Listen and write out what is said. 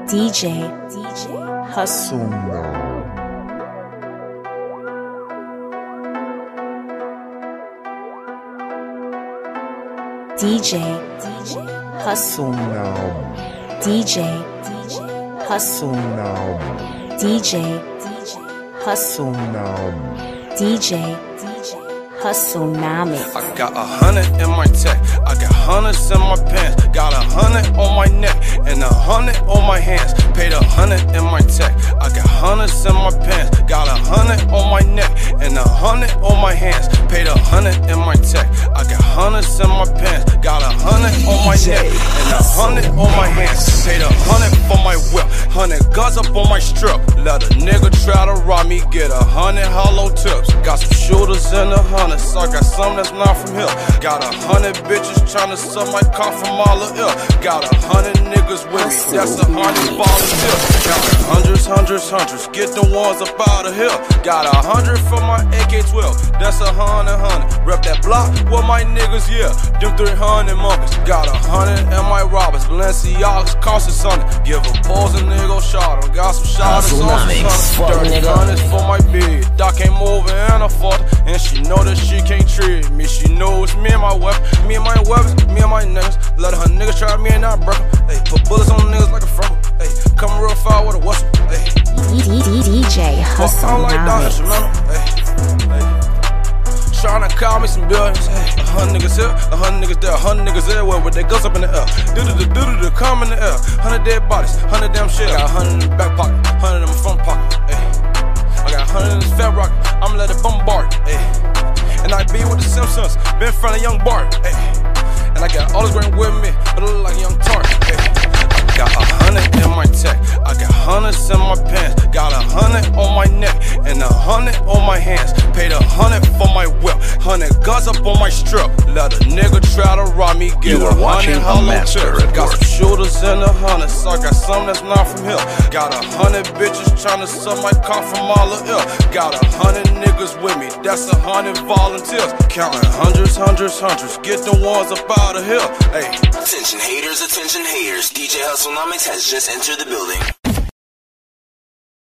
DJ Hustle. DJ Hustle now. DJ Hustle now. DJ Hustle now. DJ Hustle now. I got 100 in my tech, I got hundreds in my pants, got 100 on my neck and 100 on my hands. Paid 100 in my tech, I got hundreds in my pants, got 100 on my neck and 100 on my hands. Paid 100 in my tech, I got hundreds in my pants, got 100 on my neck and 100 on my hands. Paid 100 for my whip, 100 guns up on my strip. Let a nigga try to rob me, get 100 hollow tips. Got some shooters in the hundreds, so I got some that's not from here. Got 100 bitches tryna sell my car from all the ill. Got 100 niggas with me, that's 100 volunteers. Counting hundreds, get the ones up out of here. Got 100 for my AK-12, that's 100. Rep that block with my niggas, yeah. Them 300 monkeys. Got 100 in my robbers, Balenciagas cost us something. Give a pose and nigga shot him. Got some shots on some 30 hundreds for my bitch. Doc came over and I fought, and she know that she can't treat me. She knows me and my weapon, me and my weapons, me and my niggas. Let her niggas try me and not break them. Hey, put bullets on niggas like a frontal. Hey, come real far with a whistle. Hey, DJ Hustle. I don't like that instrumental. Hey. Tryna call me some billions. Hey, 100 niggas here, 100 niggas there, 100 niggas everywhere with their guns up in the air. Do come in the air. 100 dead bodies, 100 damn shit. Got 100 in the back pocket, 100 in my front pocket. Hey, I got 100 in this fat rocket. I'ma let it bombard. Hey, and I be with the Simpsons, been in front of young Bart. Hey, and I got all this grain with me, but it look like young Tart. Hey, I got 100 in my tech, I got hundreds in my pants, got 100 on my neck and 100 on my hands. Paid 100 for my whip, 100 guns up on my strip. Let a nigga try to rob me, get 100 hollow tips. Got some shooters in the hundreds, so I got some that's not from here. Got 100 bitches tryna sell my car from all the ill. Got 100 niggas with me, that's 100 volunteers. Counting hundreds, get the ones up out of here. Hey. Attention haters, DJ Hustle Nomics has just entered the building.